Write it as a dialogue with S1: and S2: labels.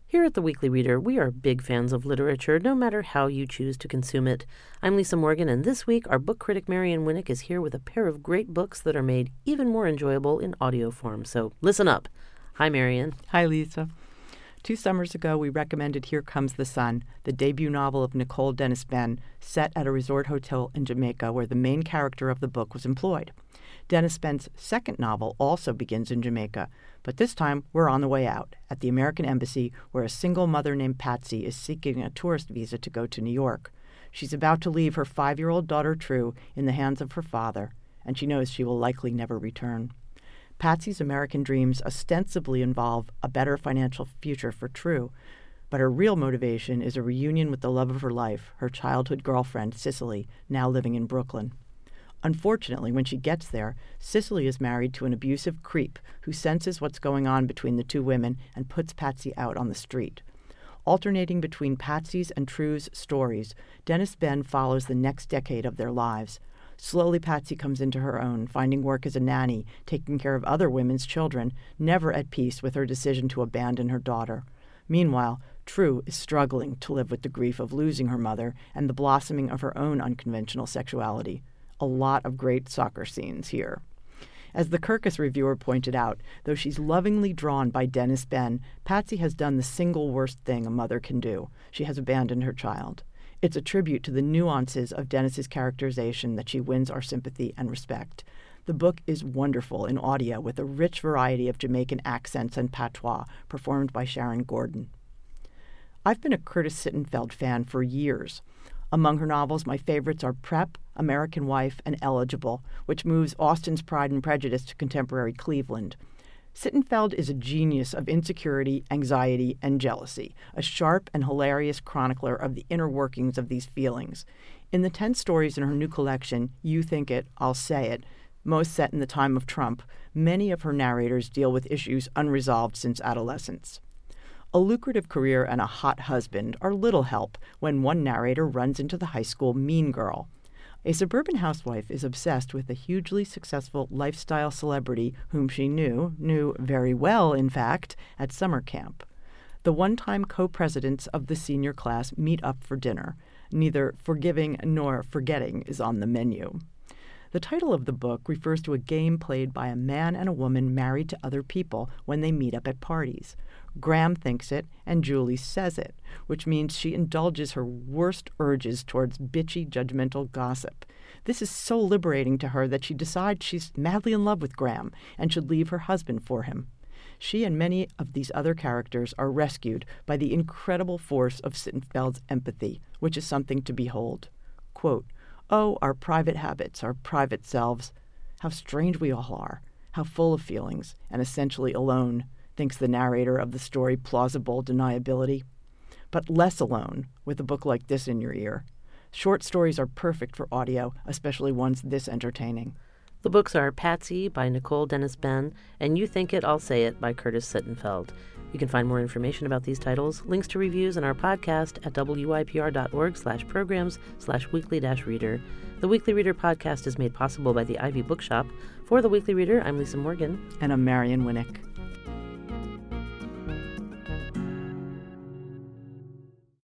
S1: Here at The Weekly Reader, we are big fans of literature, no matter how you choose to consume it. I'm Lisa Morgan, and this week our book critic Marian Winnick is here with a pair of great books that are made even more enjoyable in audio form. So listen up. Hi, Marian.
S2: Hi, Lisa. 2 summers ago, we recommended Here Comes the Sun, the debut novel of Nicole Dennis Benn, set at a resort hotel in Jamaica where the main character of the book was employed. Dennis Benn's second novel also begins in Jamaica, but this time we're on the way out, at the American Embassy, where a single mother named Patsy is seeking a tourist visa to go to New York. She's about to leave her 5-year-old daughter, True, in the hands of her father, and she knows she will likely never return. Patsy's American dreams ostensibly involve a better financial future for True, but her real motivation is a reunion with the love of her life, her childhood girlfriend, Cicely, now living in Brooklyn. Unfortunately, when she gets there, Cicely is married to an abusive creep who senses what's going on between the 2 women and puts Patsy out on the street. Alternating between Patsy's and True's stories, Dennis Benn follows the next decade of their lives. Slowly, Patsy comes into her own, finding work as a nanny, taking care of other women's children, never at peace with her decision to abandon her daughter. Meanwhile, True is struggling to live with the grief of losing her mother and the blossoming of her own unconventional sexuality. A lot of great soccer scenes here. As the Kirkus reviewer pointed out, though she's lovingly drawn by Dennis Benn, Patsy has done the single worst thing a mother can do. She has abandoned her child. It's a tribute to the nuances of Dennis's characterization that she wins our sympathy and respect. The book is wonderful in audio with a rich variety of Jamaican accents and patois performed by Sharon Gordon. I've been a Curtis Sittenfeld fan for years. Among her novels, my favorites are Prep, American Wife, and Eligible, which moves Austen's Pride and Prejudice to contemporary Cleveland. Sittenfeld is a genius of insecurity, anxiety, and jealousy, a sharp and hilarious chronicler of the inner workings of these feelings. In the 10 stories in her new collection, You Think It, I'll Say It, most set in the time of Trump, many of her narrators deal with issues unresolved since adolescence. A lucrative career and a hot husband are little help when one narrator runs into the high school mean girl. A suburban housewife is obsessed with a hugely successful lifestyle celebrity whom she knew very well, in fact, at summer camp. The one-time co-presidents of the senior class meet up for dinner. Neither forgiving nor forgetting is on the menu. The title of the book refers to a game played by a man and a woman married to other people when they meet up at parties. Graham thinks it, and Julie says it, which means she indulges her worst urges towards bitchy, judgmental gossip. This is so liberating to her that she decides she's madly in love with Graham and should leave her husband for him. She and many of these other characters are rescued by the incredible force of Sittenfeld's empathy, which is something to behold. Quote, "Oh, our private habits, our private selves. How strange we all are, how full of feelings, and essentially alone," thinks the narrator of the story Plausible Deniability. But less alone with a book like this in your ear. Short stories are perfect for audio, especially ones this entertaining.
S1: The books are Patsy by Nicole Dennis Benn and You Think It, I'll Say It by Curtis Sittenfeld. You can find more information about these titles, links to reviews, and our podcast at wypr.org/programs/weekly-reader. The Weekly Reader podcast is made possible by the Ivy Bookshop. For The Weekly Reader, I'm Lisa Morgan.
S2: And I'm Marian Winnick.